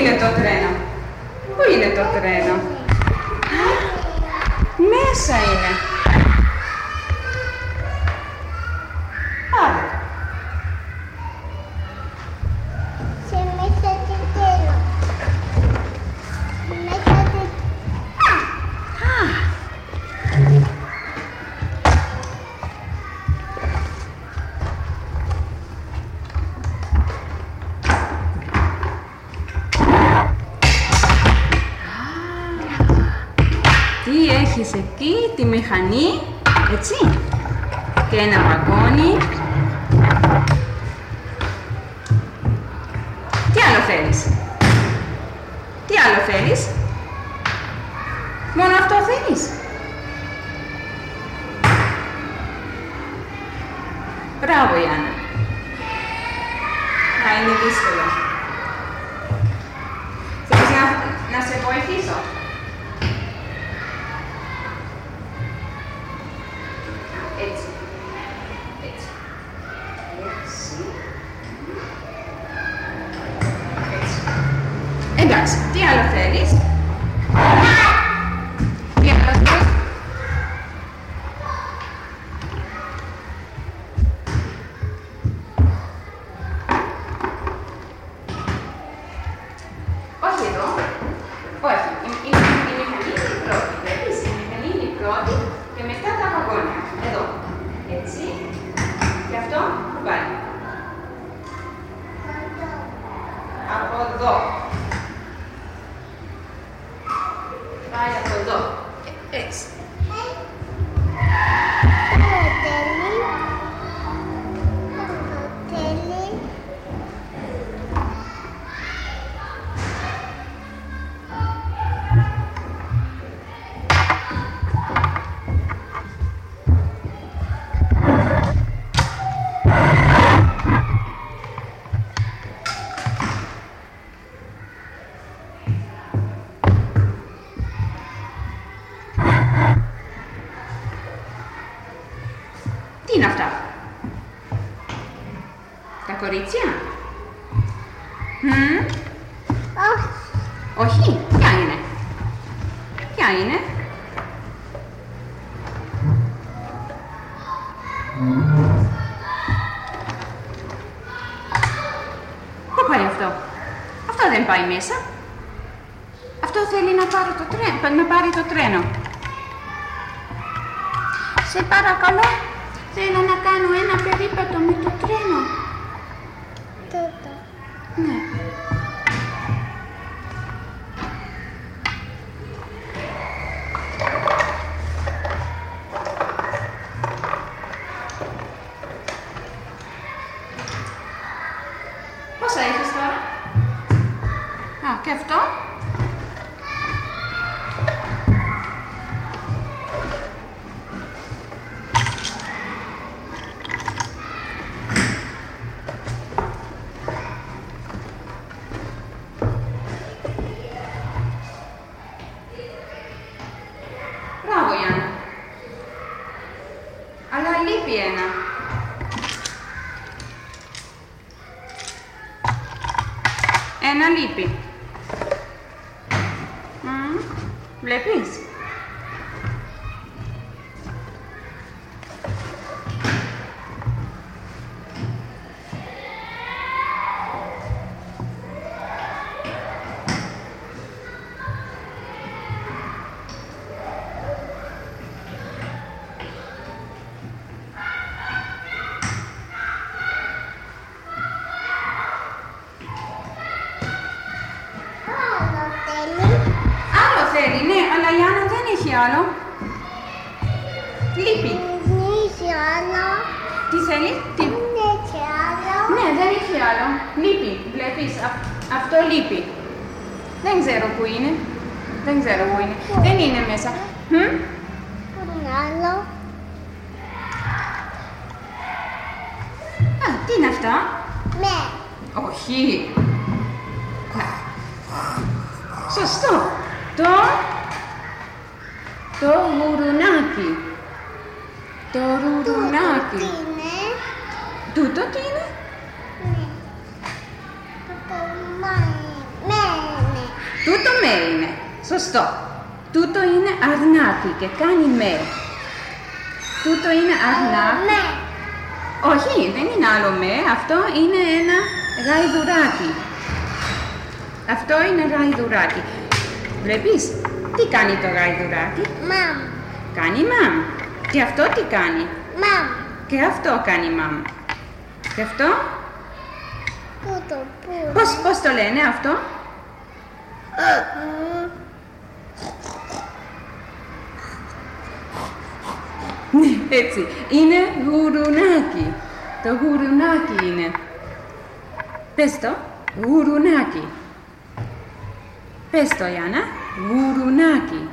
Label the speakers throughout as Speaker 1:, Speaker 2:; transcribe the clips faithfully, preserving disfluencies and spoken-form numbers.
Speaker 1: είναι το τρένο? Πού είναι το τρένο? Α, μέσα είναι. Πάρε.
Speaker 2: Σε μέσα το τρένο. Μέσα το...
Speaker 1: Α. Τι έχεις εκεί, τη μηχανή, έτσι, και ένα βαγόνι. Τι άλλο θέλεις? Τι άλλο θέλεις? Μόνο αυτό θέλεις? Μπράβο, Ιάννα. Α, είναι δύσκολο. Θέλεις να, να σε βοηθήσω? Έτσι. Έτσι. Έτσι. Έτσι. Εντάξει, τι άλλο θέλεις? Τι άλλο θέλεις? Όχι εδώ. Όχι. Η, η, η μηχανή είναι η πρώτη. Βλέπεις, η μηχανή είναι η πρώτη και μετά τα βαγόνια. Εδώ. Έτσι. Και αυτό που πάει. Από εδώ. Πάει από εδώ. Ε, έτσι. Τι είναι αυτά? Τα κορίτσια? Μμμ. Όχι. Ποια είναι? Ποια είναι? Πού πάει αυτό? Αυτό δεν πάει μέσα. Αυτό θέλει να πάρει το τρένο. Να πάρει το τρένο. Σε παρακαλώ. Θέλω να κάνω ένα περίπατο με το τρένο.
Speaker 2: Τούτο.
Speaker 1: Ναι. Πόσα έχεις τώρα? Α, και αυτό? Μπράβο, Ιάννα. Αλλά λείπει ένα. Ένα λείπει. Μμμ, βλέπεις? Θέλει, ναι, αλλά η Άννα δεν έχει άλλο. Λείπει.
Speaker 2: Δεν έχει άλλο.
Speaker 1: Τι θέλει? Τι...
Speaker 2: Δεν έχει άλλο.
Speaker 1: Ναι, δεν έχει άλλο. Λείπει. Βλέπεις, α... αυτό λείπει. Δεν ξέρω που είναι. Δεν ξέρω που είναι. Δεν είναι μέσα. Μμ?
Speaker 2: Πού είναι άλλο?
Speaker 1: Α, τι είναι αυτά?
Speaker 2: Ναι.
Speaker 1: Όχι. Σωστό. Το... Το γουρουνάκι. Το ρουρουνάκι.
Speaker 2: Τι είναι?
Speaker 1: Τούτο τι είναι?
Speaker 2: Ναι. Το κομμάτι. Ναι.
Speaker 1: με είναι. Σωστό. Τούτο είναι αρνάκι και κάνει με. Τούτο είναι αρνάκι.
Speaker 2: Με.
Speaker 1: Όχι, δεν είναι άλλο με. Αυτό είναι ένα γαϊδουράκι. Αυτό είναι γαϊδουράκι. Βλέπεις, τι κάνει το γαϊδουράκι?
Speaker 2: Μαμ.
Speaker 1: Κάνει μαμ. Και αυτό τι κάνει?
Speaker 2: Μαμ.
Speaker 1: Και αυτό κάνει μαμ. Και αυτό?
Speaker 2: Τούτο που.
Speaker 1: Πώς, πώς το λένε αυτό? Έτσι. Είναι γουρουνάκι. Το γουρουνάκι είναι. Πες το. Γουρουνάκι. Πες το, Ιάννα. Γουρουνάκι.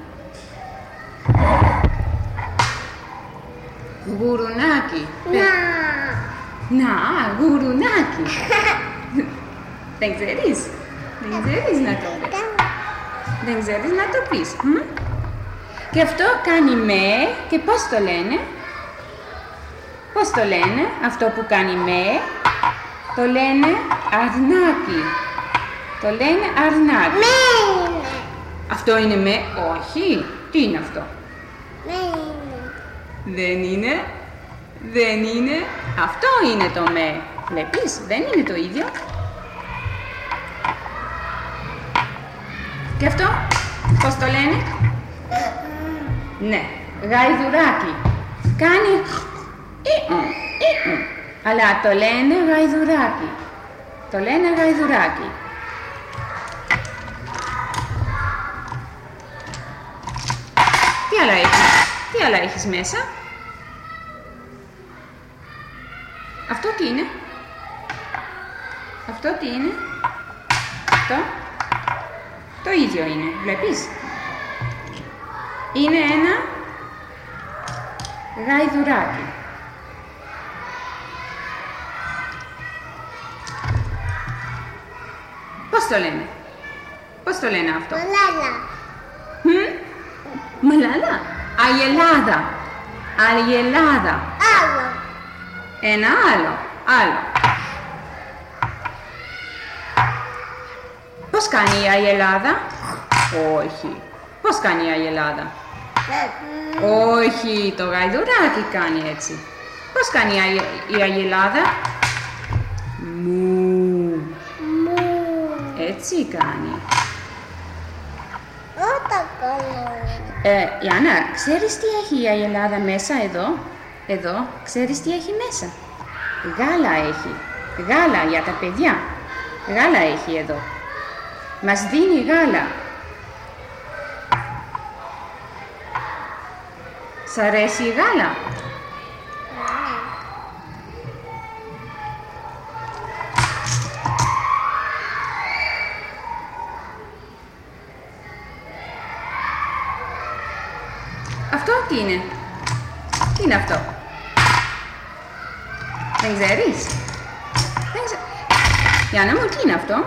Speaker 1: Γουρουνάκι.
Speaker 2: Να.
Speaker 1: Να, γουρουνάκι. Δεν ξέρεις. Δεν ξέρεις να το πεις. Δεν ξέρεις να το πεις. Μ? Και αυτό κάνει με και πώς το λένε? Πώς το λένε αυτό που κάνει με? Το λένε αρνάκι. Το λένε αρνάκι.
Speaker 2: Με είναι.
Speaker 1: Αυτό είναι με? Όχι. Τι είναι αυτό?
Speaker 2: Με είναι.
Speaker 1: Δεν είναι. Δεν είναι. Αυτό είναι το με. Βλέπεις, δεν είναι το ίδιο. Και αυτό, πώς το λένε? Ναι, γαϊδουράκι. Κάνει ι-ου, ι-ου. Αλλά το λένε γαϊδουράκι. Το λένε γαϊδουράκι. Τι άλλα έχεις? Τι άλλα έχεις μέσα? Αυτό τι είναι? Αυτό τι είναι? Αυτό? Το ίδιο είναι, βλέπεις? Είναι ένα γαϊδουράκι. Πώς το λένε? Πώς το λένε αυτό?
Speaker 2: Μαλάλα.
Speaker 1: Μμ? Μαλάλα? Αγελάδα. Αγελάδα.
Speaker 2: Άλλο.
Speaker 1: Ένα άλλο. Άλλο. Πώς κάνει η αγελάδα? Όχι. Πώς κάνει η αγελάδα? Όχι, το γαϊδουράκι κάνει έτσι. Πώς κάνει η, αγε... η αγελάδα? Μου.
Speaker 2: Μου.
Speaker 1: Έτσι κάνει.
Speaker 2: Όταν καλό.
Speaker 1: Ε, Ιάννα, ξέρεις τι έχει η αγελάδα μέσα εδώ? Εδώ, ξέρεις τι έχει μέσα? Γάλα έχει. Γάλα για τα παιδιά. Γάλα έχει εδώ. Μας δίνει γάλα. Σ' αρέσει η γάλα? Αυτό τι είναι? Τι είναι αυτό? Δεν ξέρεις? Δεν ξε... Γιάννα μου, τι είναι αυτό?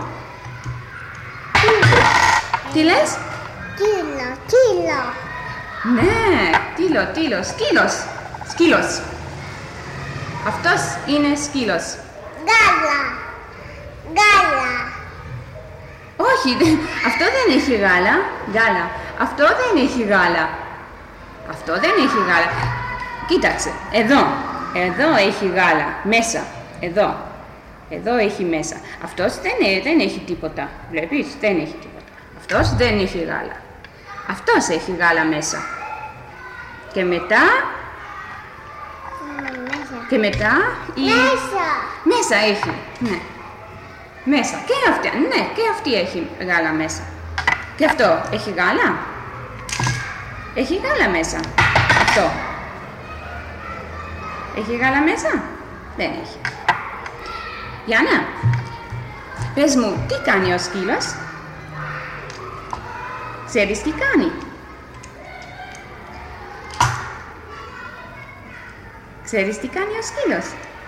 Speaker 1: Τι λες?
Speaker 2: Κύλο, κύλο.
Speaker 1: Ναι, τίλο, τίλο, σκύλος. Σκύλος. Αυτός είναι σκύλος.
Speaker 2: Γάλα. Γάλα.
Speaker 1: Όχι, δεν- αυτό δεν έχει γάλα. Γάλα. Αυτό δεν έχει γάλα. Αυτό δεν έχει γάλα. Κοίταξε, εδώ. Εδώ έχει γάλα. Μέσα. Εδώ. Εδώ έχει μέσα. Αυτός δεν, ε- δεν έχει τίποτα. Βλέπεις, δεν έχει τίποτα. Αυτός δεν έχει γάλα. Αυτός έχει γάλα μέσα. Και μετά,
Speaker 2: Μέσα.
Speaker 1: και μετά η...
Speaker 2: Μέσα.
Speaker 1: Μέσα έχει, ναι. Μέσα. Και αυτή, ναι, και αυτή έχει γάλα μέσα. Και αυτό έχει γάλα. Έχει γάλα μέσα. Αυτό. Έχει γάλα μέσα. Δεν έχει. Γιάννα, πες μου, τι κάνει ο σκύλος? Ξέρεις τι κάνει? Ξέρεις τι κάνει ο σκύλος?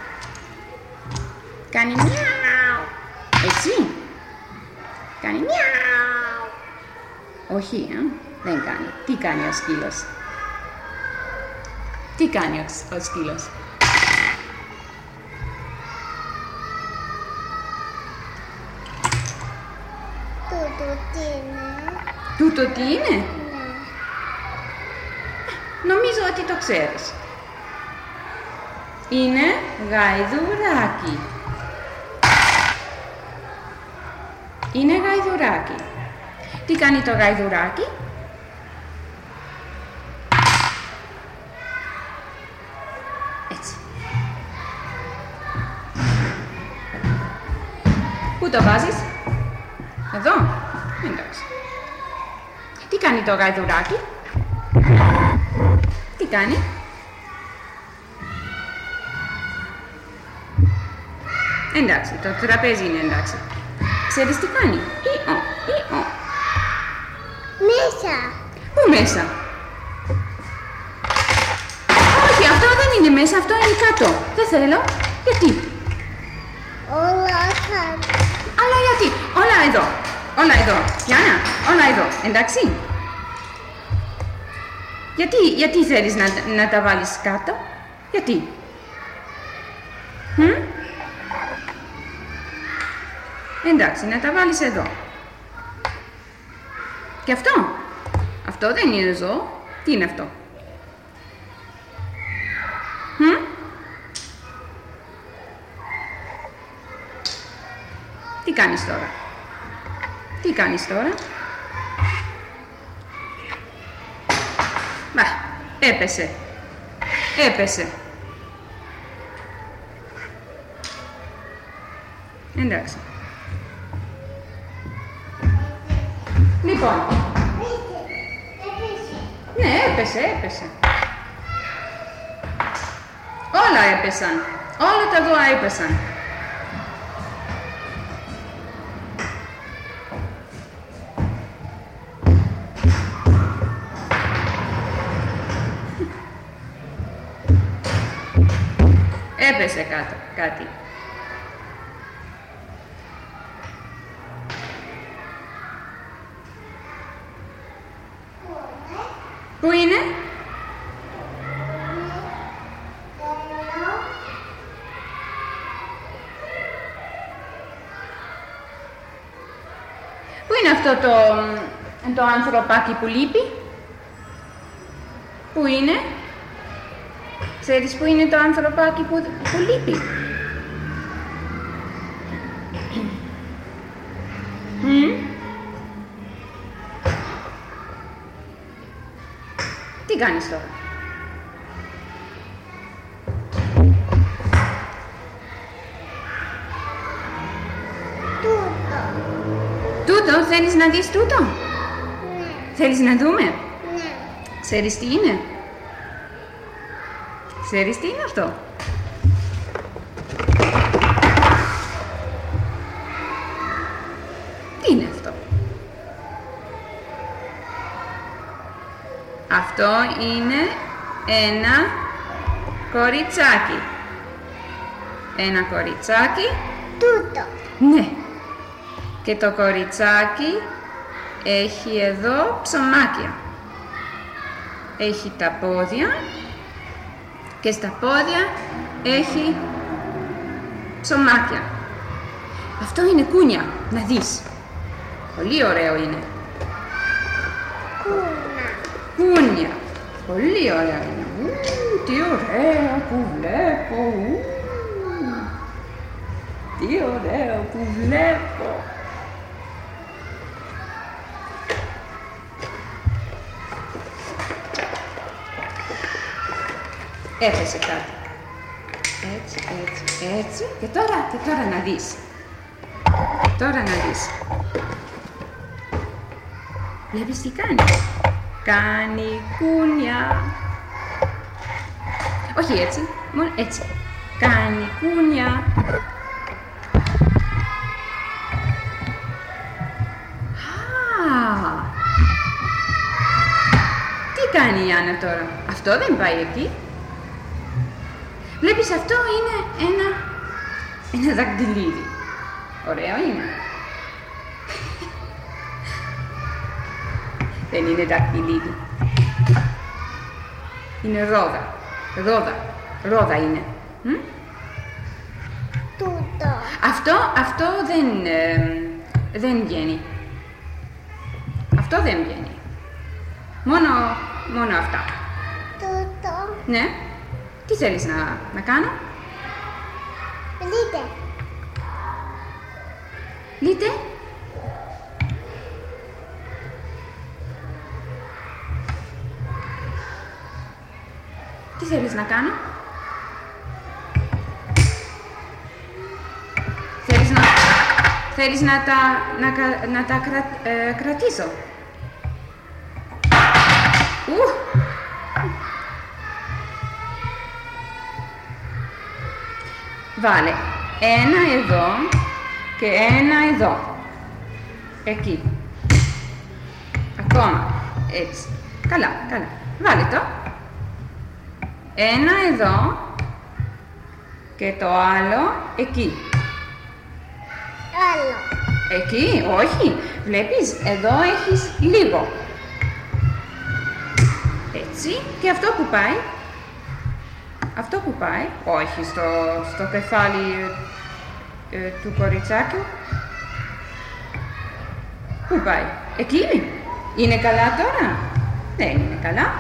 Speaker 1: Κάνει μιαου. Έτσι. Κάνει μιαου. Όχι, ε? Δεν κάνει. Τι κάνει ο σκύλος? Τι κάνει ο, ο σκύλος?
Speaker 2: Τούτο. Τούτο τι είναι.
Speaker 1: Τούτο τι είναι?
Speaker 2: Ναι.
Speaker 1: Νομίζω ότι το ξέρεις. Είναι γαϊδουράκι. Είναι γαϊδουράκι. Τι κάνει το γαϊδουράκι? Έτσι. Πού το βάζεις? Εδώ? Εντάξει. Τι κάνει το γαϊδουράκι? Τι κάνει? Εντάξει, το τραπέζι είναι εντάξει. Ξέρεις τι κάνει? Ιω, ιω.
Speaker 2: Μέσα.
Speaker 1: Πού μέσα? Όχι, αυτό δεν είναι μέσα, αυτό είναι κάτω. Δεν θέλω. Γιατί?
Speaker 2: Όλα κάτω.
Speaker 1: Αλλά γιατί? Όλα εδώ. Όλα εδώ. Γιάννα, όλα εδώ. Εντάξει. Γιατί, γιατί θέλεις να, να τα βάλεις κάτω? Γιατί? Μ? Εντάξει, να τα βάλεις εδώ. Και αυτό. Αυτό δεν είναι ζώο. Τι είναι αυτό? Μ? Τι κάνεις τώρα? Τι κάνεις τώρα? Μπα, έπεσε. Έπεσε. Εντάξει. Λοιπόν. Ναι, έπεσε, έπεσε. Όλα έπεσαν. Όλα τα δώα έπεσαν. Έπεσε κάτω, κάτι. Πού είναι? Πού είναι αυτό το, το ανθρωπάκι που λείπει? Πού είναι? Ξέρεις πού είναι το ανθρωπάκι που, που λείπει? Mm? Τι κάνεις τώρα?
Speaker 2: Τούτο.
Speaker 1: Τούτο, θέλεις να δεις τούτο?
Speaker 2: Ναι.
Speaker 1: Θέλεις να δούμε?
Speaker 2: Ναι.
Speaker 1: Ξέρεις τι είναι? Ξέρεις τι είναι αυτό? Τι είναι αυτό? Αυτό είναι ένα κοριτσάκι. Ένα κοριτσάκι.
Speaker 2: Τούτο.
Speaker 1: Ναι. Και το κοριτσάκι έχει εδώ ψωμάκια. Έχει τα πόδια και στα πόδια έχει ψωμάκια. Αυτό είναι κούνια, να δεις. Πολύ ωραίο είναι.
Speaker 2: Κούνα.
Speaker 1: Κούνια. Πολύ ωραία είναι. Ου, τι ωραία που βλέπω. Ου, τι ωραίο που βλέπω. Έπεσε κάτι. Έτσι, έτσι, έτσι. Και τώρα, και τώρα να δεις. Τώρα να δεις. Βλέπεις τι κάνει? Κάνει κούνια. Όχι έτσι, μόνο έτσι. Κάνει κούνια. Α, τι κάνει η Άννα τώρα? Αυτό δεν πάει εκεί. Βλέπεις, αυτό είναι ένα, ένα δακτυλίδι. Ωραίο είναι. Δεν είναι δακτυλίδι. Είναι ρόδα. Ρόδα. Ρόδα είναι. Μ?
Speaker 2: Τούτο.
Speaker 1: Αυτό, αυτό δεν, ε, δεν βγαίνει. Αυτό δεν βγαίνει. Μόνο, μόνο αυτά.
Speaker 2: Τούτο.
Speaker 1: Ναι. Τι θέλεις να, να κάνω?
Speaker 2: Λίτε.
Speaker 1: Λίτε. Τι θέλεις να κάνω? Θέλεις να, θέλεις να τα, να, κα- να τα κρα, ε, κρατήσω. Ου! Βάλε ένα εδώ και ένα εδώ. Εκεί. Ακόμα. Έτσι. Καλά, καλά. Βάλε το. Ένα εδώ και το άλλο εκεί.
Speaker 2: Άλλο.
Speaker 1: Εκεί, όχι. Βλέπεις, εδώ έχεις λίγο. Έτσι. Και αυτό που πάει. Αυτό που πάει. Όχι, στο, στο κεφάλι ε, ε, του κοριτσάκιου. Πού πάει? Εκεί. Είναι καλά τώρα? Δεν είναι καλά.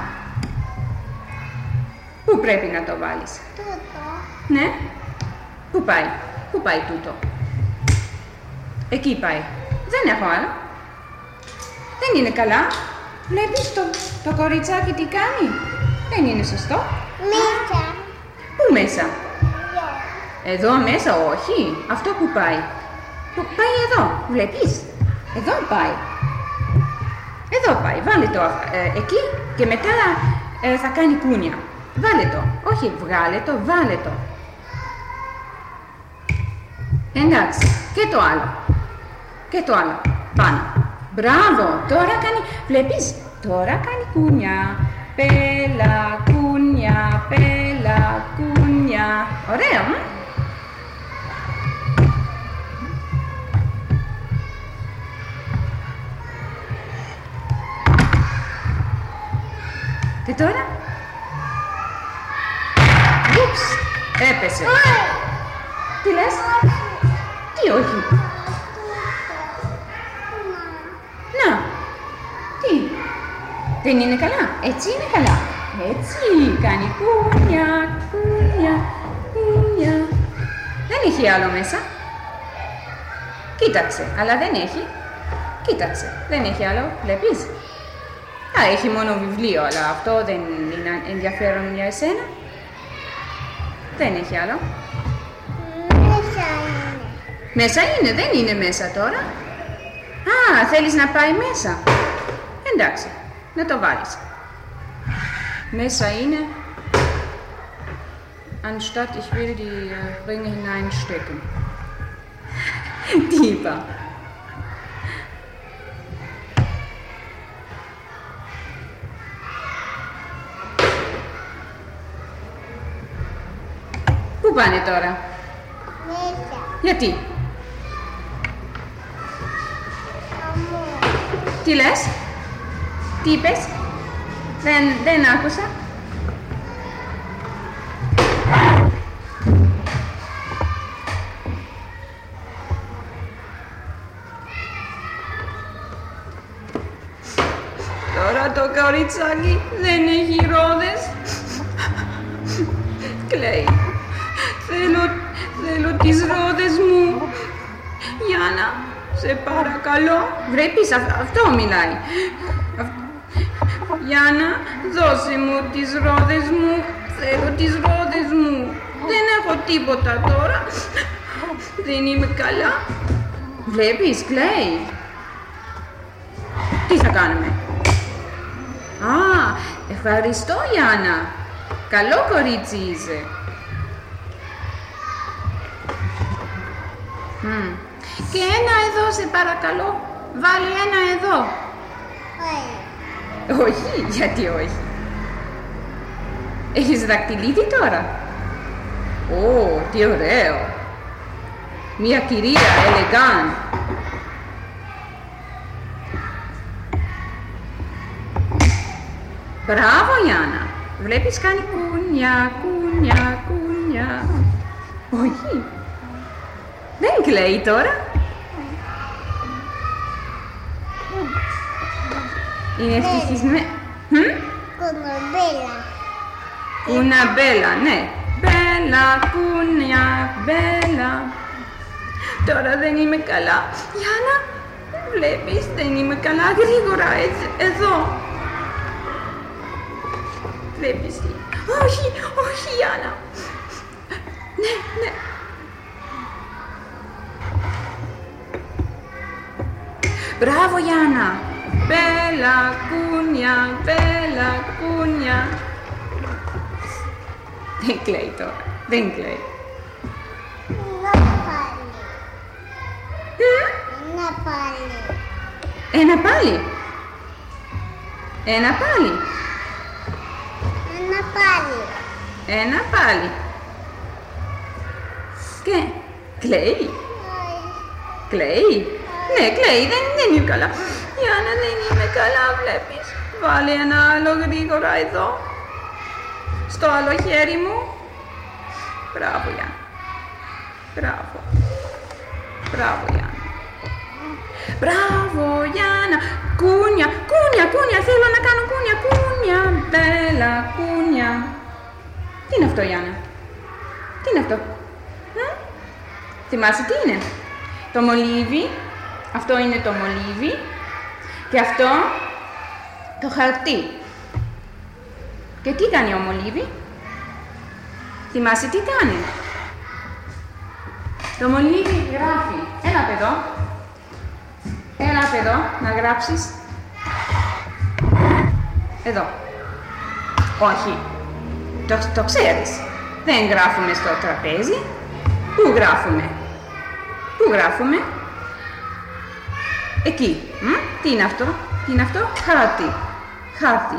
Speaker 1: Πού πρέπει να το βάλεις?
Speaker 2: Τούτο.
Speaker 1: Ναι. Πού πάει? Πού πάει τούτο? Εκεί πάει. Δεν έχω άλλο. Δεν είναι καλά. Βλέπεις το, το κοριτσάκι τι κάνει? Δεν είναι σωστό.
Speaker 2: Μέσα.
Speaker 1: Πού μέσα?
Speaker 2: Εδώ.
Speaker 1: Εδώ μέσα, όχι. Αυτό που πάει? Που πάει εδώ. Βλέπεις? Εδώ πάει. Εδώ πάει. Βάλε το ε, εκεί και μετά ε, θα κάνει κούνια. Βάλε το. Όχι βγάλε το, βάλε το. Εντάξει. Και το άλλο. Και το άλλο. Πάνω. Μπράβο. Τώρα κάνει... Βλέπεις? Τώρα κάνει κούνια. Πέλα, κούνια, πέλα, κούνια. Ωραίο, μ? Και τώρα? Ούψ, έπεσε. Τι λες? Τι όχι? Να, τι? Δεν είναι καλά? Έτσι είναι καλά. Έτσι, κάνει κούνια, κούνια, κούνια. Δεν έχει άλλο μέσα. Κοίταξε, αλλά δεν έχει. Κοίταξε, δεν έχει άλλο, βλέπεις? Α, έχει μόνο βιβλίο, αλλά αυτό δεν είναι ενδιαφέρον για εσένα. Δεν έχει άλλο.
Speaker 2: Μέσα είναι.
Speaker 1: Μέσα είναι, δεν είναι μέσα τώρα. Α, θέλεις να πάει μέσα. Εντάξει, να το βάλεις. Μέσα είναι. Anstatt ich will die äh, Ringe hineinstecken. Τι είπα? Πού πάνε τώρα?
Speaker 2: Μέσα.
Speaker 1: Γιατί?
Speaker 2: Αμμό.
Speaker 1: Τι λες? Τι είπες? Δεν, δεν άκουσα. Τώρα το κοριτσάκι δεν έχει ρόδες. Κλαίει. Θέλω, θέλω τις ρόδες μου. Γιάννα, σε παρακαλώ. Βλέπεις, αυ- αυτό μιλάει. Αυ- Γιάννα, δώσε μου τις ρόδες μου. Θέλω τις ρόδες μου. Δεν έχω τίποτα τώρα. Δεν είμαι καλά. Βλέπεις, κλαίει. Τι θα κάνουμε? Α, ευχαριστώ Γιάννα. Καλό κορίτσι είσαι. Μμ. Και ένα εδώ σε παρακαλώ. Βάλει ένα εδώ.
Speaker 2: Όχι.
Speaker 1: Όχι, γιατί όχι? Έχεις δακτυλίδι τώρα? Ω, τι ωραίο. Μια κυρία, ελεγάν. Μπράβο Γιάννα. Βλέπεις κάνει κούνια, κούνια, κούνια. Όχι. Δεν κλαίει τώρα. Είναι ευτυχισμένη.
Speaker 2: Κουναμπέλα.
Speaker 1: Κουναμπέλα, ναι. Μπέλα, κούνια, μπέλα. Τώρα δεν είμαι καλά. Γιάννα, βλέπεις, δεν είμαι καλά. Γρήγορα, έτσι, εδώ. Βλέπεις. Όχι, όχι, Γιάννα. Ναι, ναι. Μπράβο, Γιάννα. Μπέλα, κούνια, μπέλα, κούνια. Δεν κλαίει τώρα, δεν κλαίει.
Speaker 2: Ένα πάλι.
Speaker 1: Ένα πάλι. Ένα πάλι.
Speaker 2: Ένα πάλι.
Speaker 1: Ένα πάλι. Και κλαίει. Κλαίει. Ναι, κλαίει. Δεν, δεν είναι καλά. Γιάννα, δεν είμαι καλά, βλέπεις. Βάλε ένα άλλο γρήγορα εδώ. Στο άλλο χέρι μου. Μπράβο, Γιάννα. Μπράβο. Μπράβο, Γιάννα. Μπράβο, Γιάννα. Κούνια, κούνια, κούνια. Θέλω να κάνω κούνια, κούνια. Μπέλα, κούνια. Τι είναι αυτό, Γιάννα? Τι είναι αυτό? Ε? Θυμάσαι τι είναι? Το μολύβι. Αυτό είναι το μολύβι. Και αυτό το χαρτί. Και τι κάνει ο μολύβι? Θυμάσαι τι κάνει? Το μολύβι γράφει. Έλα εδώ. Έλα εδώ να γράψεις. Εδώ. Όχι. Το, το ξέρεις. Δεν γράφουμε στο τραπέζι. Πού γράφουμε? Πού γράφουμε? Εκεί. Μ? Τι είναι αυτό? Τι είναι αυτό? Χάρτη. Χάρτη.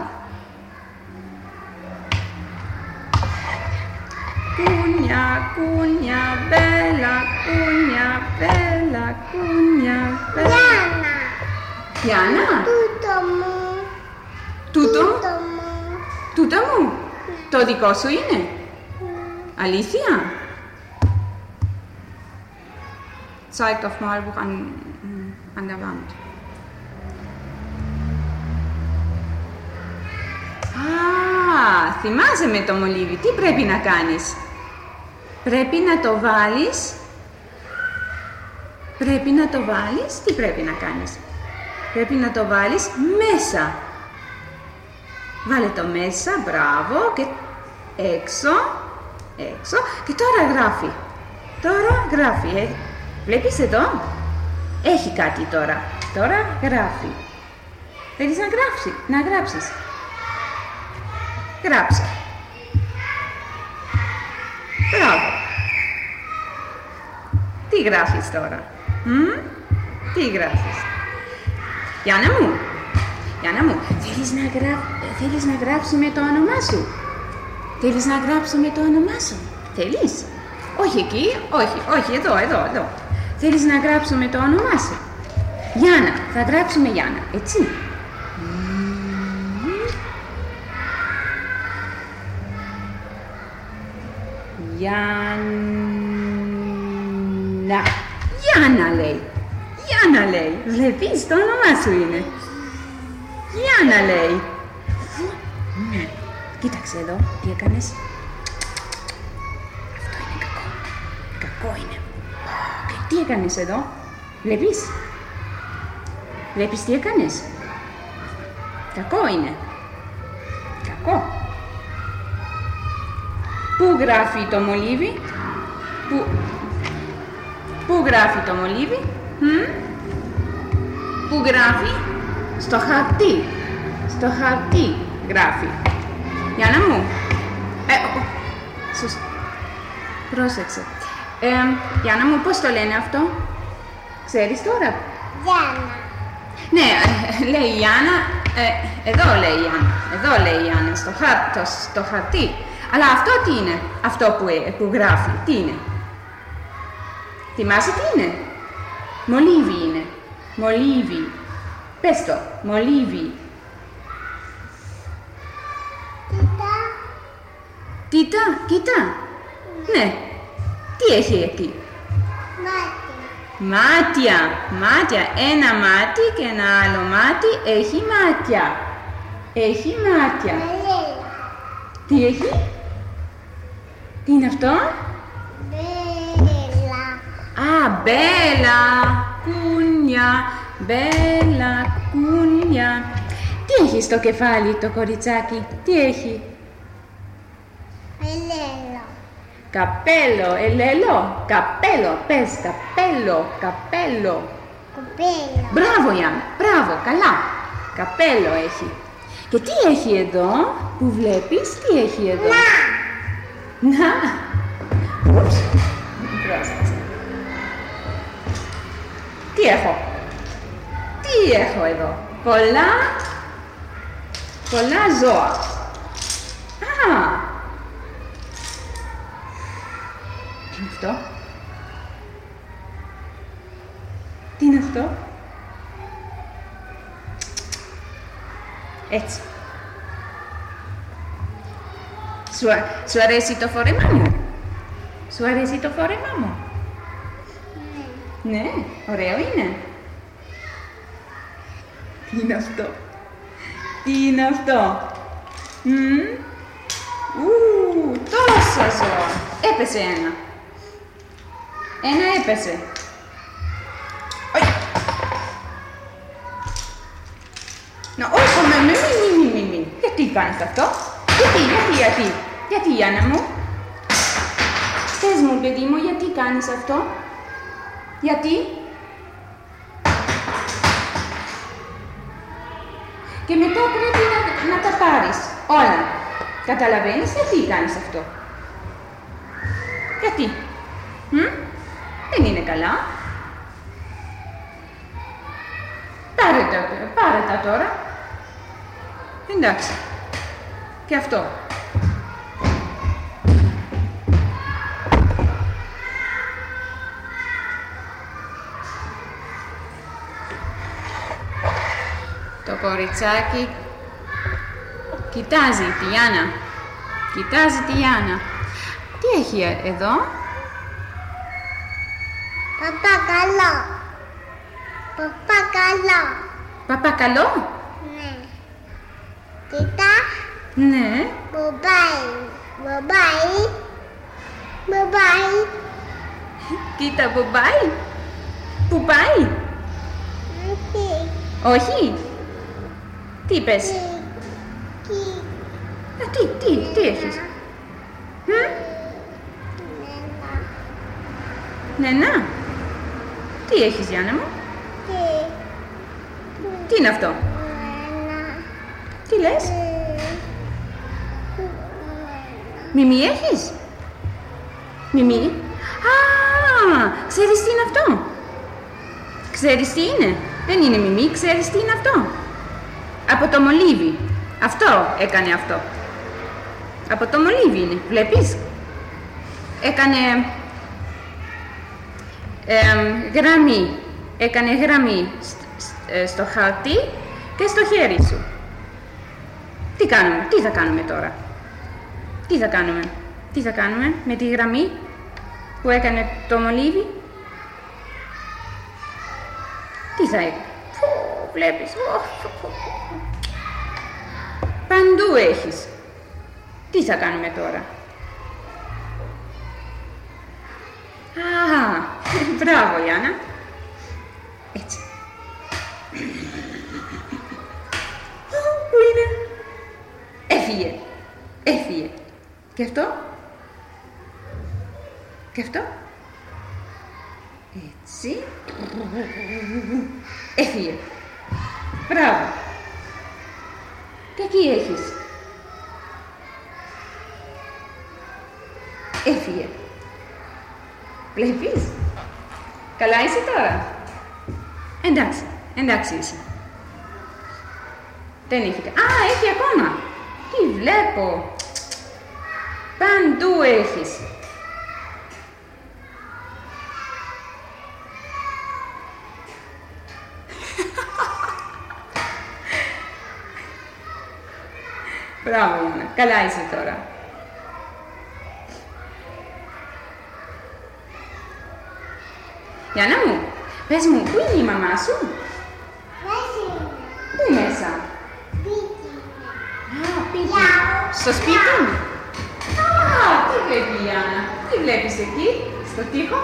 Speaker 1: Κούνια, κούνια, μπέλα, κούνια, μπέλα, κούνια, μπέλα.
Speaker 2: Γιάννα.
Speaker 1: Γιάννα.
Speaker 2: Τούτο μου.
Speaker 1: Τούτο?
Speaker 2: Τούτο μου.
Speaker 1: Τούτο μου. Το δικό σου είναι? Αλήθεια? Zeig doch mal wo an, an der Wand. Α, θυμάσαι με το μολύβι. Τι πρέπει να κάνεις? Πρέπει να το βάλεις. Πρέπει να το βάλεις. Τι πρέπει να κάνεις? Πρέπει να το βάλεις μέσα. Βάλε το μέσα, μπράβο. Και έξω. Έξω. Και τώρα γράφει. Τώρα γράφει. Ε. Βλέπεις εδώ? Έχει κάτι τώρα. Τώρα γράφει. Θέλεις να γράψει, να γράψεις? Γράψε. Μπράβο. Τι γράφεις τώρα? Μ? Τι γράφεις? Γιάννα μου, Γιάννα μου, θέλεις να, γρά... θέλεις να γράψει με το όνομά σου? Θέλεις να γράψει με το όνομά σου? Θέλεις? Όχι εκεί, όχι, όχι, εδώ, εδώ, εδώ. Θέλεις να γράψουμε το όνομά σου? Γιάννα, θα γράψουμε Γιάννα, έτσι. Γιάννα. Γιάννα λέει. Γιάννα λέει. Βλέπεις, το όνομά σου είναι. Γιάννα λέει. Κοίταξε εδώ, τι έκανες? Αυτό είναι κακό. Κακό είναι. Και τι έκανες εδώ? Βλέπεις? Βλέπεις τι έκανες? Κακό είναι. Κακό. Πού γράφει το μολύβι? Πού, Πού γράφει το μολύβι? Μ? Πού γράφει? Στο χαρτί. Στο χαρτί γράφει. Γιάννα μου. Ε, ο, σωστά. Πρόσεξε. Ε, Γιάννα μου, πώς το λένε αυτό? Ξέρεις τώρα?
Speaker 2: Γιάννα.
Speaker 1: Ναι, ε, λέει η Γιάννα. Ε, εδώ λέει η Γιάννα. Εδώ λέει η Γιάννα. Στο, χα, το, στο χαρτί. Αλλά αυτό τι είναι? Αυτό που, που γράφει. Τι είναι? Θυμάσαι τι είναι? Μολύβι είναι. Μολύβι. Πες το. Μολύβι.
Speaker 2: Κοίτα.
Speaker 1: Κοίτα, κοίτα. Ναι. Τι έχει εκεί?
Speaker 2: Μάτι.
Speaker 1: Μάτια, μάτια. Ένα μάτι και ένα άλλο μάτι έχει μάτια. Έχει μάτια.
Speaker 2: Μπέλα.
Speaker 1: Τι έχει? Τι είναι αυτό?
Speaker 2: Μπέλα.
Speaker 1: Α, μπέλα. Κούνια. Μπέλα, κούνια. Τι έχει στο κεφάλι το κοριτσάκι? Τι έχει?
Speaker 2: Ελέλο.
Speaker 1: Καπέλο, ελέλο. Καπέλο, πες καπέλο, καπέλο.
Speaker 2: Κοπέλα.
Speaker 1: Μπράβο Ιάννα, μπράβο, καλά. Καπέλο έχει. Και τι έχει εδώ που βλέπεις, τι έχει εδώ?
Speaker 2: Να.
Speaker 1: Να. Ούψ. Πρόσεξε. Τι έχω? Τι έχω εδώ? Πολλά, πολλά ζώα. Α. Τι είναι αυτό? Τι είναι αυτό? Έτσι. Σου, α- σου αρέσει το φόρεμά μου? Σου αρέσει το φόρεμά μου? Ναι, ωραίο είναι. Τι είναι αυτό? Τι είναι αυτό? Μμμ. Ου, τόσα ζώα. Έπεσε ένα. Ένα έπεσε. Όχι. Να, όχι, μη, μη, μη, μη, μη, μη. Γιατί κάνεις αυτό? Γιατί, γιατί, γιατί. Γιατί, Γιάννα μου? Πες μου, παιδί μου, γιατί κάνεις αυτό? Γιατί? Και μετά πρέπει να, να τα πάρεις όλα. Καταλαβαίνεις γιατί κάνεις αυτό? Γιατί? Μ? Δεν είναι καλά. Πάρε τα, πάρε τα τώρα. Εντάξει. Και αυτό. Το κοριτσάκι κοιτάζει τη Γιάννα. Κοιτάζει τη Γιάννα. Τι έχει ε- εδώ?
Speaker 2: Παπακαλό. Παπακαλό.
Speaker 1: Παπακαλό?
Speaker 2: Ναι. Κοίτα.
Speaker 1: Ναι.
Speaker 2: Μπομπάι. Μπομπάι. Μπομπάι.
Speaker 1: Κοίτα που πάει. Πού πάει?
Speaker 2: Όχι.
Speaker 1: Όχι. Τι είπες?
Speaker 2: Κι. Κι.
Speaker 1: Ε, τι, τι, τι έχεις? Μ?
Speaker 2: Νένα.
Speaker 1: Ναι, να. Τι έχεις, Γιάννα μου?
Speaker 2: Κι.
Speaker 1: Τι είναι αυτό?
Speaker 2: Νένα.
Speaker 1: Τι λες? Μιμή έχεις? Μιμή? Α, ξέρεις τι είναι αυτό? Ξέρεις τι είναι? Δεν είναι μιμή, ξέρεις τι είναι αυτό? Από το μολύβι. Αυτό έκανε αυτό. Από το μολύβι είναι, βλέπεις? Έκανε εμ, γραμμή. Έκανε γραμμή σ- σ- ε, στο χαρτί και στο χέρι σου. Τι κάνουμε, τι θα κάνουμε τώρα? Τι θα κάνουμε, τι θα κάνουμε με τη γραμμή που έκανε το μολύβι? Τι θα έκανε? Φου, βλέπεις. Ω, παντού έχεις. Τι θα κάνουμε τώρα? Α, μπράβο Γιάννα. Έτσι. Ω, πού είναι? Έφυγε. Έφυγε. Και αυτό? Και αυτό? Έτσι. Έφυγε. Μπράβο. Και εκεί έχεις. Έφυγε. Βλέπεις? Καλά είσαι τώρα? Εντάξει. Εντάξει είσαι. Δεν έχει... Α, έχει ακόμα. Τι βλέπω. Παντού έχεις. Μπράβο, Ιωάννα. Καλά είσαι τώρα. Γιάννα μου, Πες μου, πού είναι η μαμά σου?
Speaker 2: Μέσα είναι.
Speaker 1: Πού μέσα?
Speaker 2: Σπίτι.
Speaker 1: Α, πείτε. Στο σπίτι? Α, τι βλέπει η Άννα? Τι βλέπεις εκεί, στο τοίχο?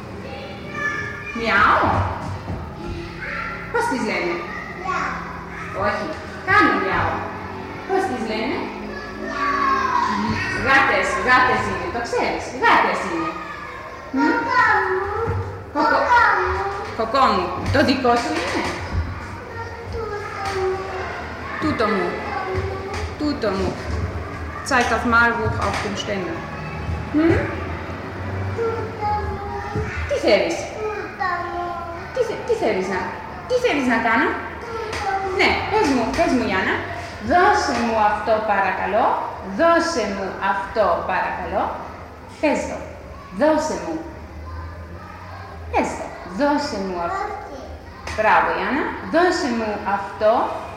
Speaker 1: Μιάου. Πώς τις λένε?
Speaker 2: Μιάου.
Speaker 1: Όχι, κάνουν μιάου. Πώς τις λένε? Γάτες, γάτες είναι, το ξέρεις, γάτες είναι.
Speaker 2: Κοκό μου.
Speaker 1: Κοκο.
Speaker 2: Κοκό μου.
Speaker 1: Κοκό μου, το δικό σου είναι?
Speaker 2: Τούτο μου.
Speaker 1: Τούτο μου, τούτο μου. Zeig das Malbuch auf dem Ständer. Hm?
Speaker 2: Τούτο μου.
Speaker 1: Τι θέλεις?
Speaker 2: Τούτο μου.
Speaker 1: Τι, θε- τι θέλεις να, τι θέλεις να κάνω?
Speaker 2: Τούτο μου.
Speaker 1: Ναι, πες μου, πες μου Γιάννα. Δώσε μου αυτό παρακαλώ. Δώσε μου αυτό παρακαλώ. Πες το. Δώσε μου. Πες το. Δώσε μου αυτό.
Speaker 2: Όχι.
Speaker 1: Μπράβο Γιάννα. Δώσε μου αυτό.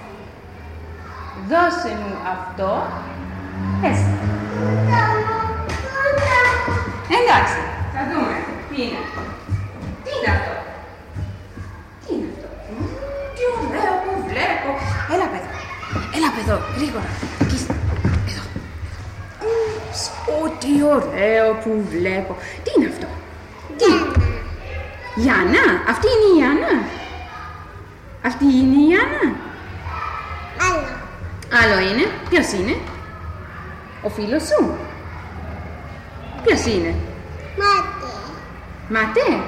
Speaker 1: Δώσε μου αυτό. Πες το.
Speaker 2: Τούτο μου. Τούτο μου.
Speaker 1: Εντάξει, θα δούμε. Τι είναι. Τι είναι αυτό. Τι είναι αυτό. Μμμ, τι ωραίο που βλέπω. Έλα παιδό. Έλα παιδό, γρήγορα. Εκεί, εδώ. Ούψ, ω, τι ωραίο που βλέπω. Τι είναι αυτό. Τι. Γιάννα, αυτή είναι η Γιάννα. Αυτή είναι η Γιάννα.
Speaker 2: Άλλο.
Speaker 1: Άλλο είναι. Ποιος είναι. Ο φίλος σου. Ποιος είναι.
Speaker 2: Μάτε.
Speaker 1: Ματέ.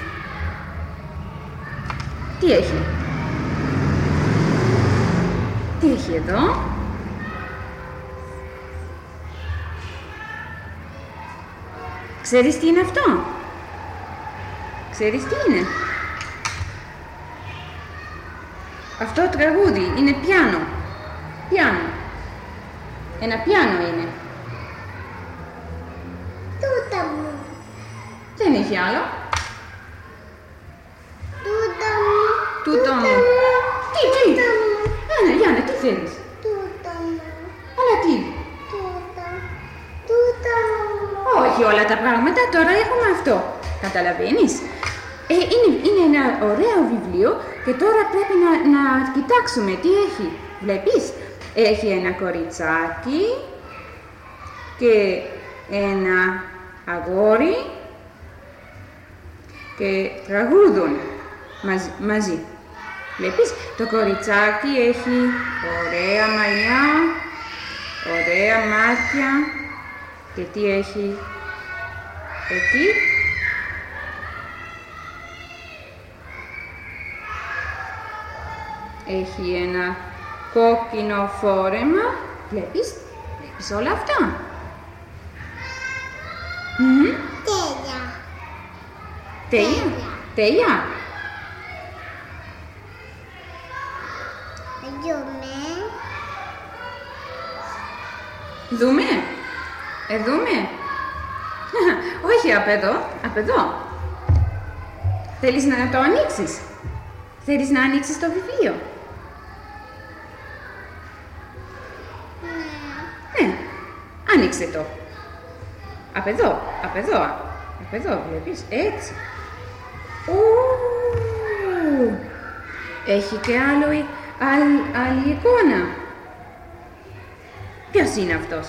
Speaker 1: Τι έχει. Τι έχει εδώ. Ξέρεις τι είναι αυτό. Ξέρεις τι είναι. Αυτό τραγούδι είναι πιάνο. Πιάνο. Ένα πιάνο είναι.
Speaker 2: Τούτο μου.
Speaker 1: Δεν έχει άλλο.
Speaker 2: Τούτο μου.
Speaker 1: Τούτο μου. Τι, τι.
Speaker 2: Τούτο μου.
Speaker 1: Άννα, Γιάννα, τι θέλεις.
Speaker 2: Τούτο μου.
Speaker 1: Αλλά τι.
Speaker 2: Τούτο. Τούτο μου.
Speaker 1: Όχι όλα τα πράγματα, τώρα έχουμε αυτό. Καταλαβαίνεις. Ε, είναι, είναι ένα ωραίο βιβλίο και τώρα πρέπει να, να κοιτάξουμε τι έχει. Βλέπεις, έχει ένα κοριτσάκι και ένα αγόρι και τραγούδουν μαζί. μαζί. Βλέπεις, το κοριτσάκι έχει ωραία μαλλιά, ωραία μάτια και τι έχει εκεί. Έχει ένα κόκκινο φόρεμα. Βλέπεις, βλέπεις όλα αυτά. Μμμ.
Speaker 2: Τέλεια.
Speaker 1: Τέλεια. Τέλεια.
Speaker 2: Δούμε.
Speaker 1: Δούμε. Ε, δούμε. Όχι, απ' εδώ. Απ' εδώ. Θέλεις να το ανοίξεις. Θέλεις να ανοίξεις το βιβλίο. Ναι. Άνοιξε το. Απ' εδώ. Απ' εδώ. Απ' εδώ βλέπεις. Έτσι. Ου. Έχει και άλλο, η- άλλη, άλλη εικόνα. Ποιος είναι αυτός.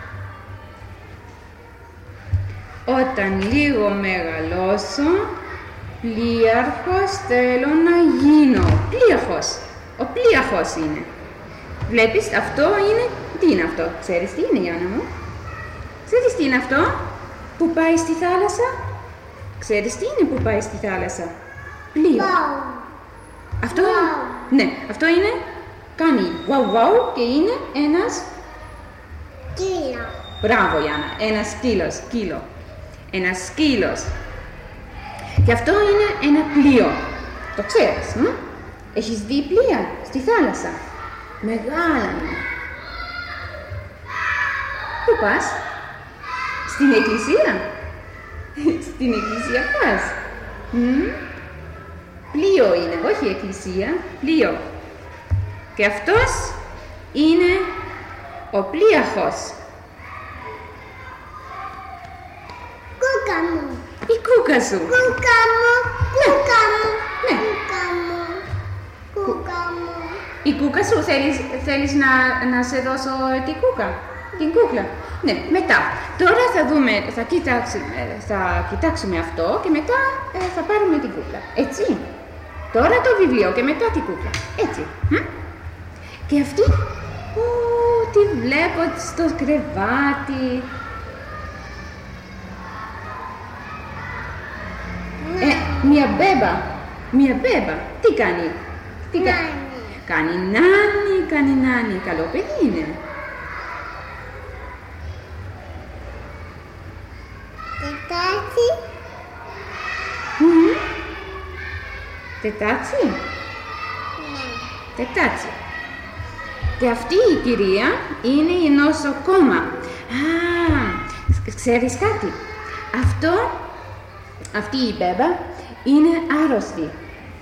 Speaker 1: Όταν λίγο μεγαλώσω, πλοίαρχος θέλω να γίνω. Πλοίαρχος. Ο πλοίαρχος είναι. Βλέπεις, αυτό είναι... Τι είναι αυτό. Ξέρεις τι είναι, Γιάννα μου. Ξέρεις τι είναι αυτό που πάει στη θάλασσα. Ξέρεις τι είναι που πάει στη θάλασσα. Πλοίο.
Speaker 2: Wow.
Speaker 1: Αυτό
Speaker 2: Wow.
Speaker 1: ναι, αυτό είναι, κάνει wow wow και είναι ένας,
Speaker 2: Κύλο.
Speaker 1: μπράβο Γιάννα, ένας σκύλος, σκύλο, ένας σκύλος. Και αυτό είναι ένα πλοίο, το ξέρεις, μ? Έχεις δει πλοία στη θάλασσα, μεγάλα είναι. Πού πας, στην εκκλησία, στην εκκλησία πας, μ? Πλοίο είναι, όχι εκκλησία, πλοίο. Και αυτός είναι ο πλοίαρχος.
Speaker 2: Κούκα μου.
Speaker 1: Η κούκα σου.
Speaker 2: Κούκα μου. Κούκα μου.
Speaker 1: Η κούκα σου, θέλεις, θέλεις να, να σε δώσω την κούκα, την κούκλα. Ναι, μετά. Τώρα θα δούμε, θα κοιτάξουμε, θα κοιτάξουμε αυτό και μετά ε, θα πάρουμε την κούκλα. Έτσι. Τώρα το βιβλίο και μετά την κούκλα. Έτσι. Μ? Και αυτή, ω, τη βλέπω στο κρεβάτι. Ε, μια μπέμπα, μια μπέμπα. Τι κάνει, τι κάνει. Κάνει νάνι, κάνει νάνι. Καλό παιδί είναι.
Speaker 2: Τετάτσι.
Speaker 1: Mm-hmm. Τετάτσι.
Speaker 2: Ναι.
Speaker 1: Τετάτσι. Και αυτή η κυρία είναι η νοσοκόμα. Α, ξέρεις κάτι. Αυτό, αυτή η μπέμπα είναι άρρωστη.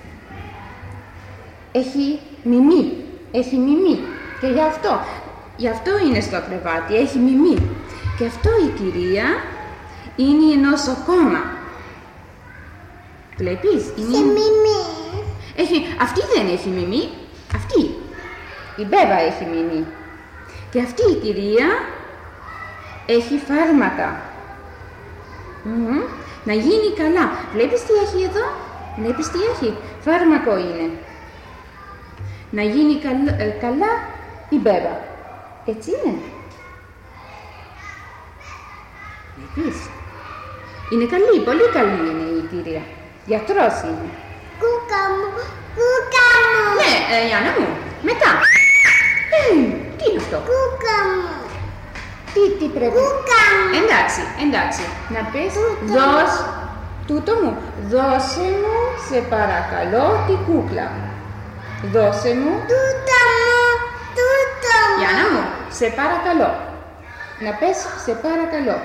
Speaker 1: Έχει μιμή. Έχει μιμή. Και γι' αυτό, γι' αυτό είναι στο κρεβάτι. Έχει μιμή. Και αυτό η κυρία είναι η νοσοκόμα. Βλέπεις, είναι...
Speaker 2: Σε μιμή.
Speaker 1: Έχει... Αυτή δεν έχει μιμή. Αυτή. Η μπέβα έχει μιμή. Και αυτή η κυρία έχει φάρμακα. Mm-hmm. Να γίνει καλά. Βλέπεις τι έχει εδώ. Βλέπεις τι έχει. Φάρμακο είναι. Να γίνει καλ... ε, καλά η μπέβα. Έτσι είναι. Βλέπεις. Είναι καλή, πολύ καλή είναι η κυρία. Γιατρός είναι.
Speaker 2: Κούκα μου, κούκα μου.
Speaker 1: Ναι, ε, Γιάννα μου, μετά. Ε, τι είναι αυτό.
Speaker 2: Κούκα μου.
Speaker 1: Τι, τι πρέπει.
Speaker 2: Κούκα μου.
Speaker 1: Εντάξει, εντάξει. Να πεις, δώσ... Τούτο μου, δώσε μου, σε παρακαλώ, την κούκλα μου. Δώσε μου.
Speaker 2: Τούτα μου, τούτα μου.
Speaker 1: Γιάννα μου, σε παρακαλώ. Να πες, σε παρακαλώ.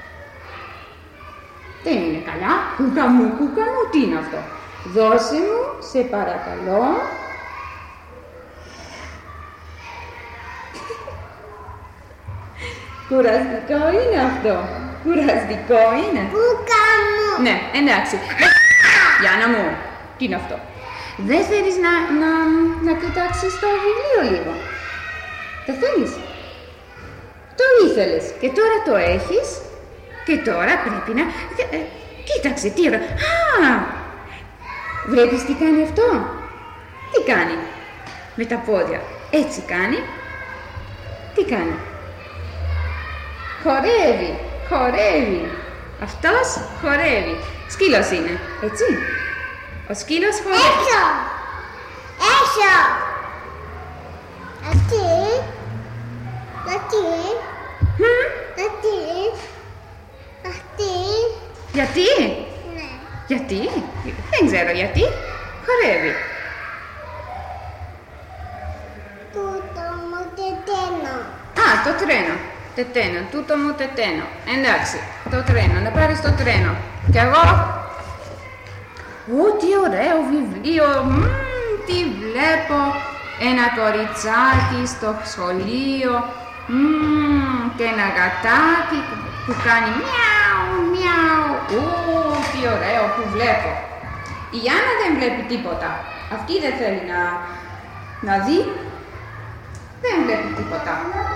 Speaker 1: Δεν είναι καλά. Κούκα μου, κούκα μου, τι είναι αυτό. Δώσε μου, σε παρακαλώ. Κουραστικό είναι αυτό. Κουραστικό είναι.
Speaker 2: Κούκα μου.
Speaker 1: Ναι, εντάξει. Γιάννα μου, τι είναι αυτό. Δεν θέλεις να, να, να κοιτάξεις το βιβλίο λίγο. Το θέλεις. Το ήθελες και τώρα το έχεις. Και τώρα πρέπει να... Ε, κοίταξε, τι ώρα... Α! Βλέπεις τι κάνει αυτό. Τι κάνει. Με τα πόδια. Έτσι κάνει. Τι κάνει. Χορεύει. Χορεύει. Αυτός χορεύει. Σκύλος είναι. Έτσι. Ο σκύλος χορεύει.
Speaker 2: Έξω. Έξω. Αυτή. Αυτή.
Speaker 1: Μμ.
Speaker 2: Αυτή. Αυτή.
Speaker 1: Γιατί.
Speaker 2: Ναι.
Speaker 1: Γιατί. Δεν ξέρω γιατί. Χορεύει.
Speaker 2: Τούτο μου τετένω.
Speaker 1: Α, το τρένο. Τετένο. Τούτο μου τετένο. Εντάξει. Το τρένο. Να πάρεις το τρένο. Κι εγώ... Ω, τι ωραίο βιβλίο. Μμμ, τι βλέπω. Ένα κοριτσάκι στο σχολείο. Μμμ, και ένα γατάκι που κάνει μιαου, μιαου. Ω, τι ωραίο που βλέπω. Η Άννα δεν βλέπει τίποτα. Αυτή δεν θέλει να, να δει. Δεν βλέπει τίποτα.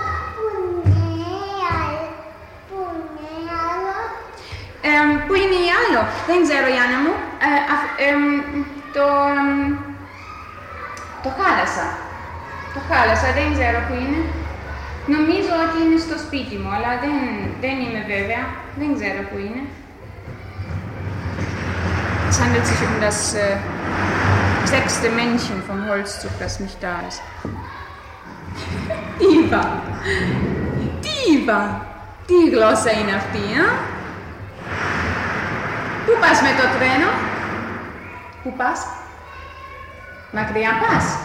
Speaker 1: Ε, πού είναι η άλλο, δεν ξέρω Γιάννα μου, ε, ε, ε, το, ε, το χάλασα, το χάλασα, δεν ξέρω πού είναι. Νομίζω ότι είναι στο σπίτι μου, αλλά δεν, δεν είμαι βέβαια, δεν ξέρω πού είναι. Es handelt sich um das äh, sechste Männchen vom Holzzug, das nicht da ist. Τι είπα, τι είπα, τι γλώσσα είναι αυτή, α? Πού πας με το τρένο, πού πας, μακριά πας.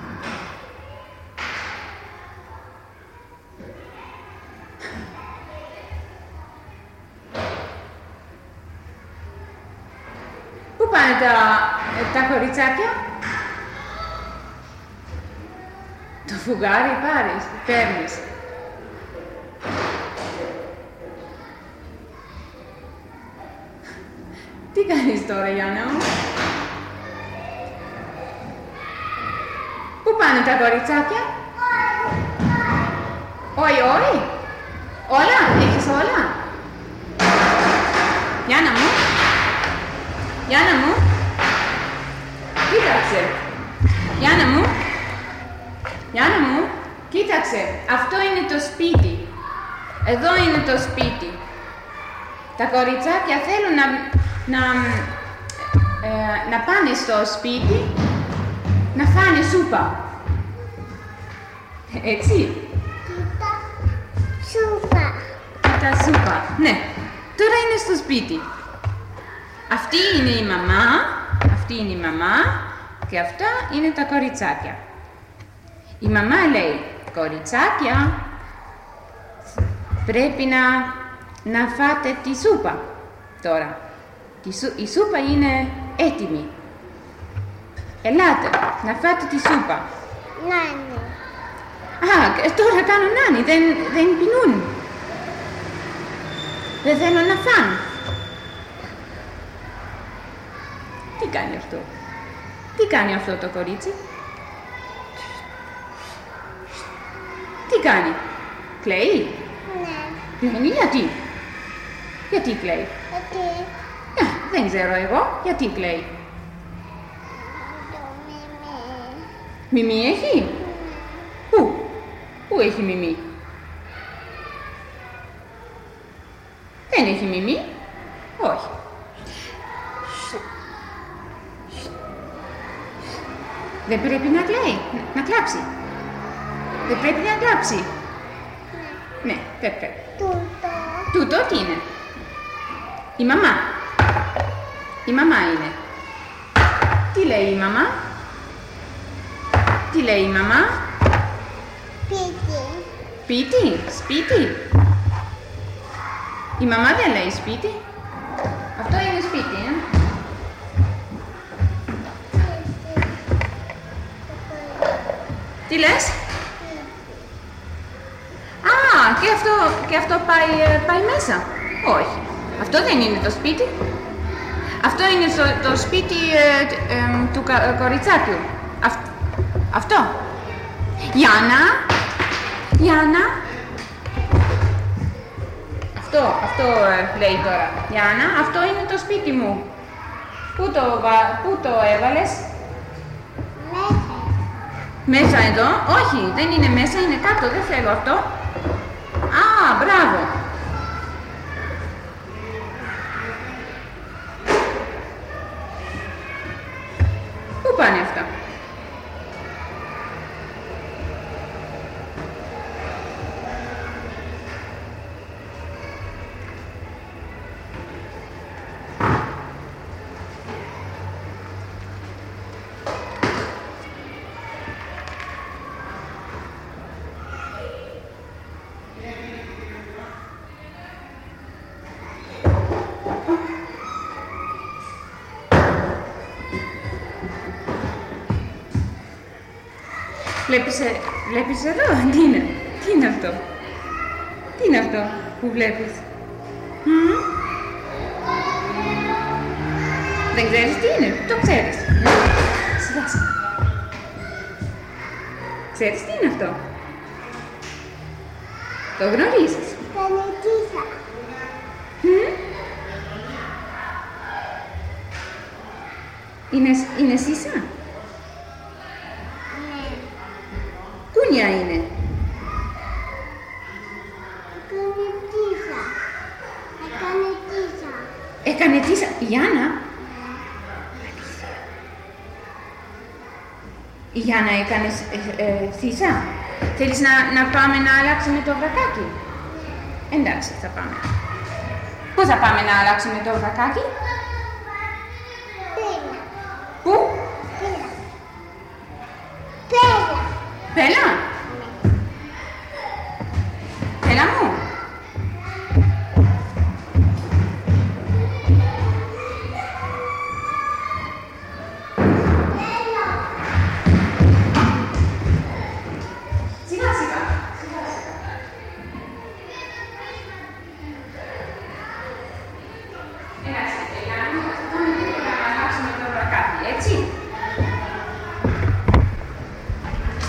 Speaker 1: Πού πάνε τα, τα κοριτσάκια. Το φουγγάρι πάρεις, παίρνεις. Τι κάνεις τώρα, Γιάννα μου. Πού πάνε κάνουν τα κοριτσάκια? Όχι, όχι. Όλα, έχεις όλα. Γιάννα μου. Γιάννα μου. Κοίταξε. Γιάννα μου. Γιάννα μου. Κοίταξε. Αυτό είναι το σπίτι. Εδώ είναι το σπίτι. Τα κοριτσάκια θέλουν να, να, ε, να πάνε στο σπίτι να φάνε σούπα. Έτσι.
Speaker 2: Κοίτα, σούπα.
Speaker 1: Κοίτα σούπα. Ναι. Τώρα είναι στο σπίτι. Αυτή είναι η μαμά. Αυτή είναι η μαμά. Και αυτά είναι τα κοριτσάκια. Η μαμά λέει, κοριτσάκια, πρέπει να, να φάτε τη σούπα τώρα. Τη σου, η σούπα είναι έτοιμη. Ελάτε, να φάτε τη σούπα.
Speaker 2: Νάνι.
Speaker 1: Α, τώρα κάνουν νάνι, δεν, δεν πεινούν. Δεν θέλουν να φάνε. Τι κάνει αυτό? Τι κάνει αυτό το κορίτσι? Τι κάνει? Κλαίει?
Speaker 2: Ναι.
Speaker 1: Κλαίει γιατί? Γιατί κλαίει?
Speaker 2: Γιατί?
Speaker 1: Α, δεν ξέρω εγώ. Γιατί κλαίει?
Speaker 2: Το μιμί.
Speaker 1: Μιμί έχει? Πού? Πού έχει μιμί? Δεν έχει μιμί. Όχι. Δεν πρέπει να κλαίει, να κλάψει. Δεν πρέπει να κλάψει. Ναι, δεν πρέπει.
Speaker 2: Τούτο.
Speaker 1: Τούτο τι είναι? Η μαμά. Η μαμά είναι. Τι λέει η μαμά? Τι λέει η μαμά?
Speaker 2: Σπίτι.
Speaker 1: Σπίτι, σπίτι. Η μαμά δεν λέει σπίτι. Αυτό είναι σπίτι, ε. Τι λες? Α, και αυτό, και αυτό πάει, πάει μέσα. Όχι. Αυτό δεν είναι το σπίτι. Αυτό είναι το, το σπίτι ε, ε, του κα, ε, κοριτσάκιου. Αυ, αυτό. Γιάννα. Γιάννα. Αυτό, αυτό ε, λέει τώρα. Γιάννα, αυτό είναι το σπίτι μου. Πού το, πού το έβαλες?
Speaker 2: Μέσα.
Speaker 1: Μέσα εδώ? Όχι, δεν είναι μέσα, είναι κάτω, δεν θέλω αυτό. Α, μπράβο. Πού πάνε αυτά? Βλέπεις, βλέπεις εδώ, τι είναι, τι είναι αυτό, τι είναι αυτό που βλέπεις? Mm? Δεν ξέρεις τι είναι, το ξέρεις. Σιγά σιγά. Ξέρεις τι είναι αυτό? Το γνωρίζεις?
Speaker 2: Κανετίσα.
Speaker 1: Mm? Είναι, είναι σίσα? Κούνια είναι.
Speaker 2: Κανετίσα. Κανετίσα.
Speaker 1: Έκανε τίσα. Η Γιάννα. Η Γιάννα έκανε ε, ε, θύσα. Θέλεις να, να πάμε να αλλάξουμε το βρακάκι? Εντάξει, θα πάμε. Πού θα πάμε να αλλάξουμε το βρακάκι?
Speaker 2: Πέλα.
Speaker 1: Πού?
Speaker 2: Πέλα. Πέλα.
Speaker 1: Πέλα. Πέλα μου. Σιγά σιγά. Σιγά σιγά. Εντάξει, για να μην να αλλάξουμε το βρακάκι, έτσι.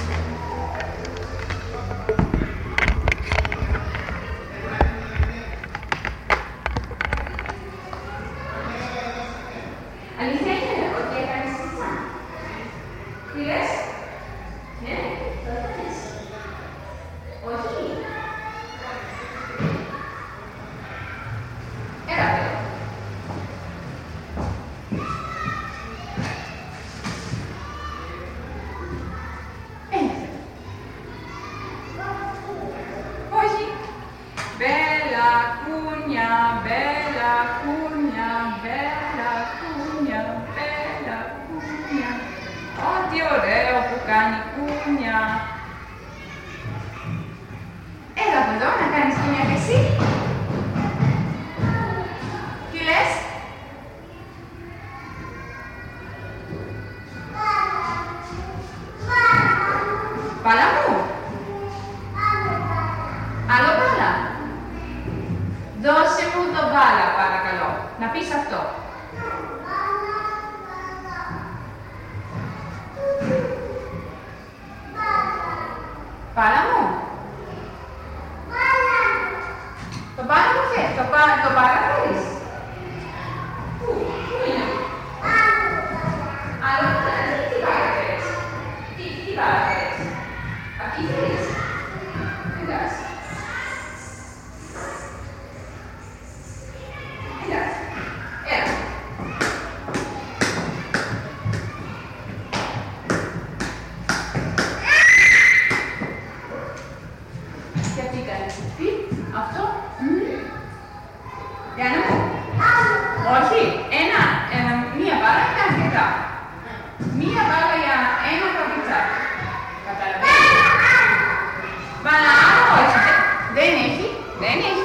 Speaker 1: Μία μπάλα για ένα παπουτσάκι. Καταλαβαίνετε. Μπάλα άλλο, όχι. Δεν έχει, δεν έχει.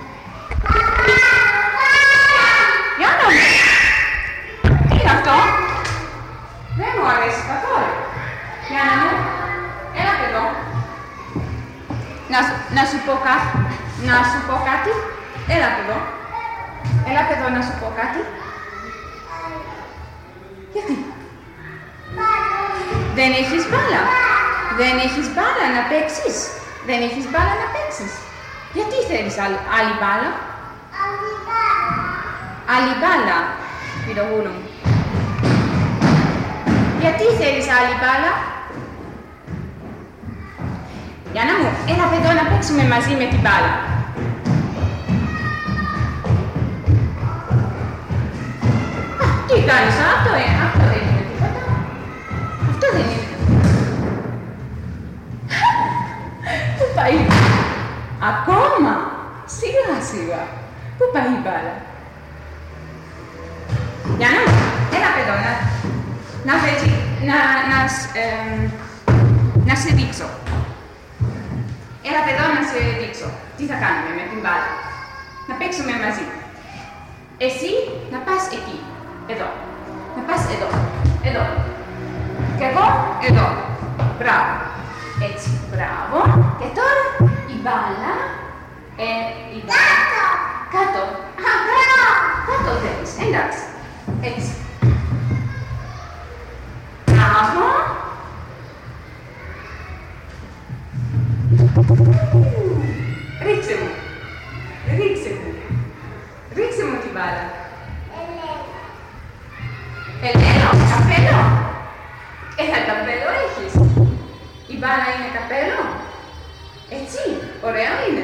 Speaker 1: Για να δω. Τι είναι αυτό. Δεν μου αρέσει καθόλου. Για να μου. Έλα εδώ. Να, να σου πω κάτι. Να σου πω κάτι. Έλα εδώ. Έλα εδώ να σου πω κάτι. Γιατί. Δεν έχεις μπάλα. Δεν έχεις μπάλα να παίξεις. Δεν έχεις μπάλα να παίξεις. Γιατί θέλεις άλλη, άλλη μπάλα.
Speaker 2: Άλλη μπάλα.
Speaker 1: Άλλη μπάλα, πυρογούλου μου. Γιατί θέλεις άλλη μπάλα. Γιάννα μου, έλα εδώ να παίξουμε μαζί με την μπάλα. Α, τι κάνεις, αυτό, ε, αυτό δεν είναι τίποτα. Αυτό δεν είναι. Πού πάει. Ακόμα. Σιγά σιγά. Πού πάει η μπάλα. Γιάννα μου, έλα εδώ να, να, να, να, ε, να σε δείξω. Έλα εδώ να σε δείξω. Τι θα κάνουμε με την μπάλα. Να παίξουμε μαζί. Εσύ να πας εκεί. Εδώ. Να πας εδώ. Εδώ. Και εγώ εδώ. Μπράβο. Έτσι. Μπράβο. Και τώρα η μπάλα. Ε, η μπάλα.
Speaker 2: Κάτω.
Speaker 1: Κάτω. Α, μπράβο. Κάτω θέλεις. Εντάξει. Έτσι. Μπράβο. Ρίξε μου. Ρίξε μου. Ρίξε μου την μπάλα. Ελένο, καπέλο. Ένα καπέλο έχεις. Η μπάλα είναι καπέλο. Έτσι, ωραίο είναι.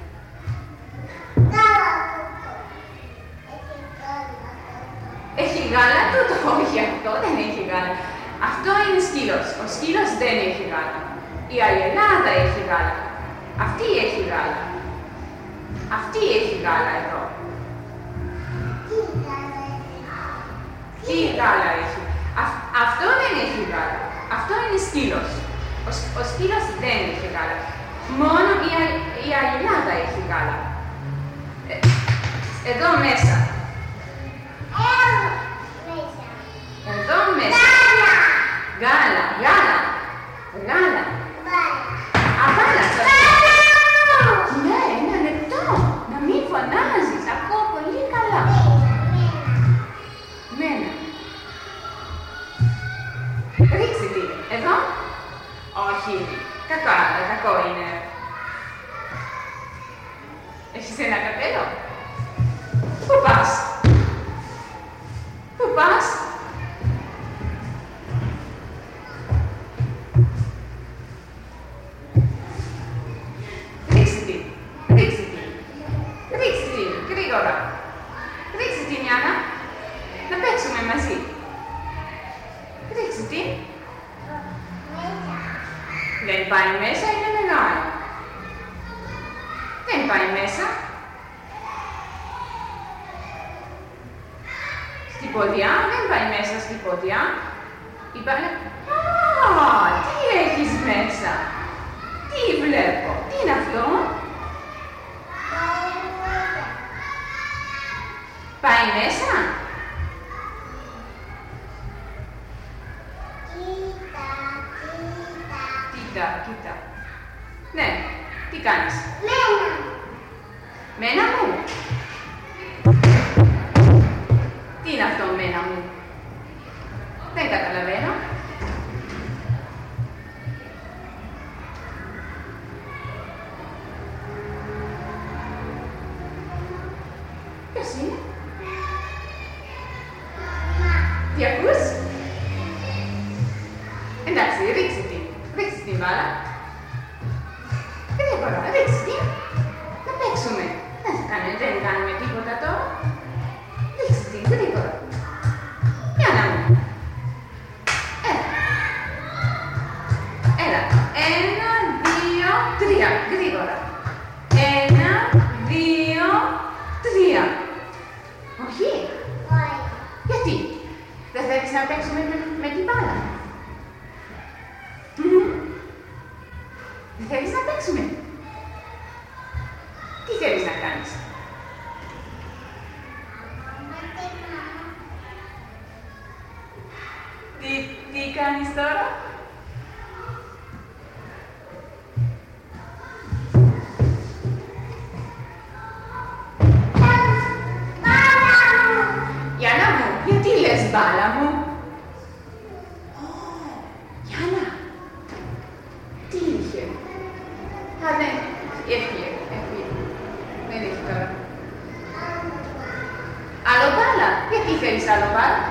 Speaker 1: Έχει γάλα τούτο. Όχι, αυτό δεν έχει γάλα. Αυτό είναι σκύλος. Ο σκύλος δεν έχει γάλα. Η αγελάδα έχει γάλα. Αυτή έχει γάλα. Αυτή έχει γάλα εδώ. Τι γάλα έχει. Α, αυτό δεν έχει γάλα. Αυτό είναι σκύλος. Ο, ο σκύλος δεν έχει γάλα. Μόνο η, η αγελάδα έχει γάλα. Ε, εδώ μέσα. Εδώ μέσα. Γάλα, γάλα. Γάλα. Α, γάλα. Ναι, ένα λεπτό. Να μην φωνάζεις. Ακούω πολύ καλά. Μένα. Ρίξε τι. Εδώ. Όχι. Κακό, κακό είναι. Έχεις ένα καπέλο. Πού πας. Πού πας. Ρίξε τι. Ρίξε τι. Ρίξε τι. Γρήγορα. Ρίξε τι, Νιάννα. Να παίξουμε μαζί. Ρίξε τι. Δεν πάει μέσα, είναι μεγάλο. Δεν πάει μέσα. Στην ποδιά, δεν πάει μέσα στην ποδιά. Είπανε, α, τι έχεις μέσα. Τι βλέπω, τι είναι αυτό. Πάει μέσα. Κοίτα, κοίτα. Ναι, τι κάνεις.
Speaker 2: Μένα.
Speaker 1: Μένα μου. Τι είναι αυτό μένα μου. Δεν καταλαβαίνω. Ποιος είναι. Τι ακούς. Εντάξει, ρίξε την. Ρίξε την μπάλα. Γρήγορα, ρίξε την. Να παίξουμε. Δεν θα κάνουμε, δεν κάνουμε τίποτα τώρα. Ρίξε την, γρήγορα. Για να μου. Έλα. Έλα. Ένα, δύο, τρία. Γρήγορα. Ένα, δύο, τρία. Όχι.
Speaker 2: Όχι.
Speaker 1: Γιατί. Δεν θέλεις να παίξουμε με με την μπάλα. Mm. Δεν θέλεις να παίξουμε. Τι θέλεις να κάνεις. Τι, τι κάνεις τώρα. Γιάννα μου, γιατί λες μπάλα μου. Ω, Γιάννα. Τι είχε. Α, ναι, έφυγε, έφυγε. Δεν έχει τώρα. Άλλο μπάλα. Γιατί θέλεις άλλο μπάλα.